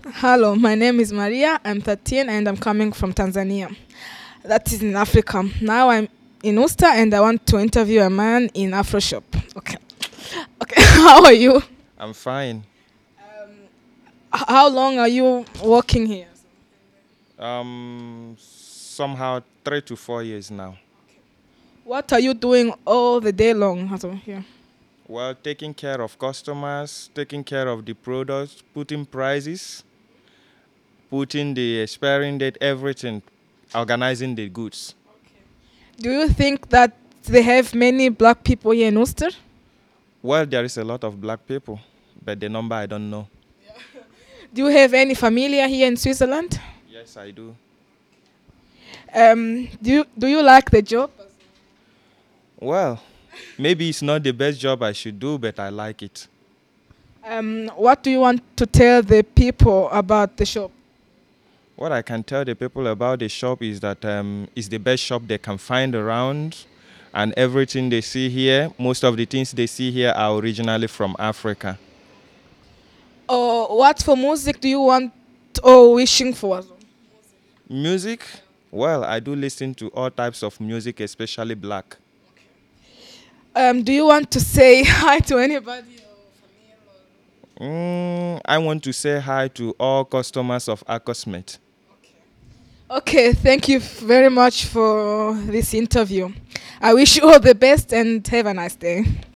Hello, my name is Maria. I'm 13 and I'm coming from Tanzania. That is in Africa. Now I'm in Usta and I want to interview a man in Afro Shop. Okay. Okay. How are you? I'm fine. How long are you working here? Somehow 3 to 4 years now. What are you doing all the day long? Here. Well, taking care of customers, taking care of the products, putting prices, putting the expiring date, everything, organizing the goods. Do you think that they have many black people here in Ulster? Well, there is a lot of black people, but the number I don't know. Do you have any familia here in Switzerland? Yes, I do. Do you like the job? Well, maybe it's not the best job I should do, but I like it. What do you want to tell the people about the shop? What I can tell the people about the shop is that it's the best shop they can find around, and everything they see here, most of the things they see here are originally from Africa. What for music do you want or wishing for? Music, well, I do listen to all types of music, especially black. Do you want to say hi to anybody? I want to say hi to all customers of Akosmet. Okay, thank you very much for this interview. I wish you all the best and have a nice day.